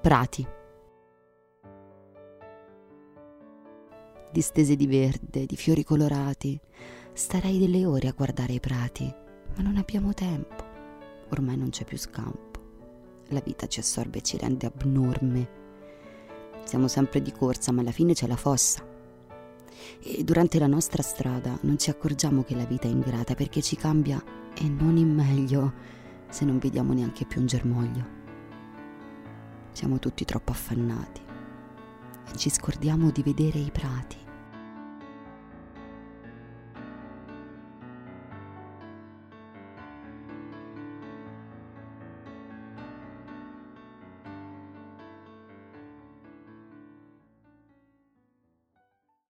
Prati. Distese di verde, di fiori colorati, starei delle ore a guardare i prati, ma non abbiamo tempo. Ormai non c'è più scampo. La vita ci assorbe e ci rende abnorme. Siamo sempre di corsa, ma alla fine c'è la fossa. E durante la nostra strada non ci accorgiamo che la vita è ingrata, perché ci cambia e non in meglio, se non vediamo neanche più un germoglio. Siamo tutti troppo affannati e ci scordiamo di vedere i prati.